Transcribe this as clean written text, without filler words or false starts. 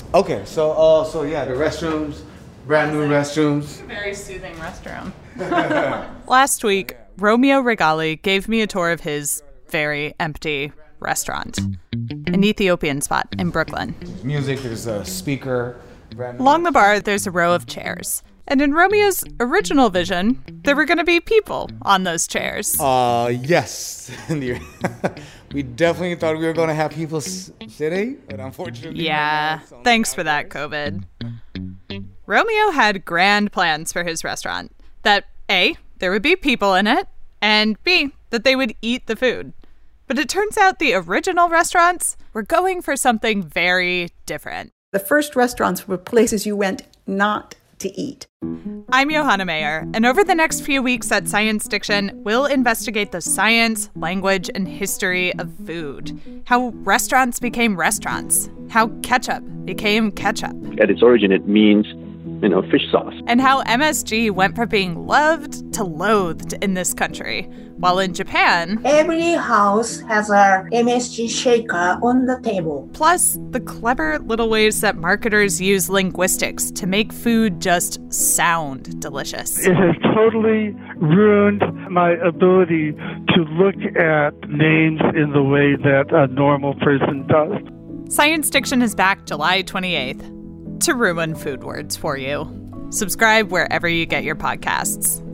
Okay, so yeah, the restrooms, brand new restrooms. Very soothing restroom. Last week, Romeo Regali gave me a tour of his very empty restaurant, an Ethiopian spot in Brooklyn. There's music, there's a speaker. Along the bar, there's a row of chairs. And in Romeo's original vision, there were going to be people on those chairs. Yes. We definitely thought we were going to have people sitting, but unfortunately... Yeah, thanks for that, COVID. Romeo had grand plans for his restaurant. That A, there would be people in it, and B, that they would eat the food. But it turns out the original restaurants were going for something very different. The first restaurants were places you went not to eat. I'm Johanna Mayer, and over the next few weeks at Science Diction, we'll investigate the science, language, and history of food. How restaurants became restaurants. How ketchup became ketchup. At its origin, it means, fish sauce. And how MSG went from being loved to loathed in this country. While in Japan, every house has a MSG shaker on the table. Plus, the clever little ways that marketers use linguistics to make food just sound delicious. It has totally ruined my ability to look at names in the way that a normal person does. Science Diction is back July 28th to ruin food words for you. Subscribe wherever you get your podcasts.